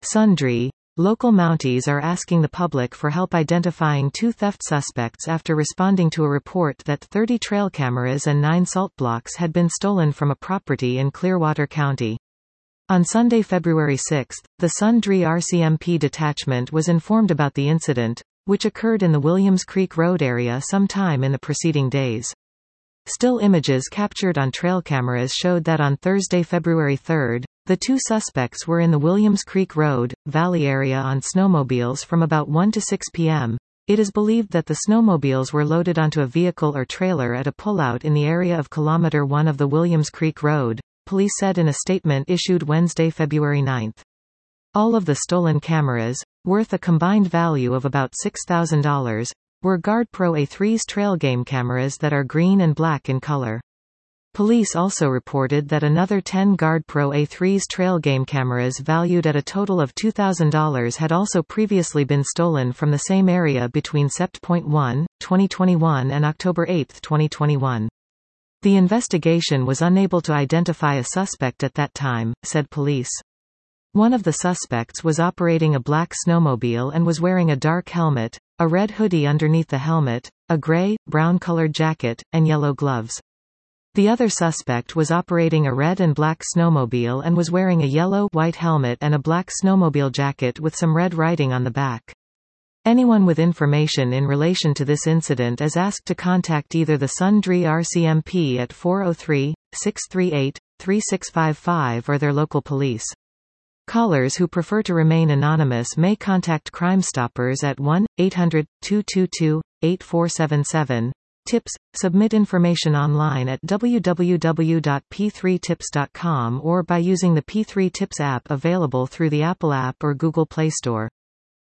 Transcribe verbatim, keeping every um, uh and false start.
Sundry. Local Mounties are asking the public for help identifying two theft suspects after responding to a report that thirty trail cameras and nine salt blocks had been stolen from a property in Clearwater County. On Sunday, February sixth, the Sundry R C M P detachment was informed about the incident, which occurred in the Williams Creek Road area sometime in the preceding days. Still images captured on trail cameras showed that on Thursday, February third, the two suspects were in the Williams Creek Road, Valley area on snowmobiles from about one to six p m It is believed that the snowmobiles were loaded onto a vehicle or trailer at a pullout in the area of Kilometer one of the Williams Creek Road, police said in a statement issued Wednesday, February ninth. All of the stolen cameras, worth a combined value of about six thousand dollars, were GuardPro A three's trail game cameras that are green and black in color. Police also reported that another ten GuardPro A three's trail game cameras valued at a total of two thousand dollars had also previously been stolen from the same area between September first, twenty twenty-one and October eighth, twenty twenty-one. The investigation was unable to identify a suspect at that time, said police. One of the suspects was operating a black snowmobile and was wearing a dark helmet, a red hoodie underneath the helmet, a gray, brown-colored jacket, and yellow gloves. The other suspect was operating a red and black snowmobile and was wearing a yellow-white helmet and a black snowmobile jacket with some red writing on the back. Anyone with information in relation to this incident is asked to contact either the Sundry R C M P at four oh three, six three eight, three six five five or their local police. Callers who prefer to remain anonymous may contact Crime Stoppers at one eight hundred, two two two, eight four seven seven. Tips – Submit information online at w w w dot p three tips dot com or by using the P three Tips app available through the Apple app or Google Play Store.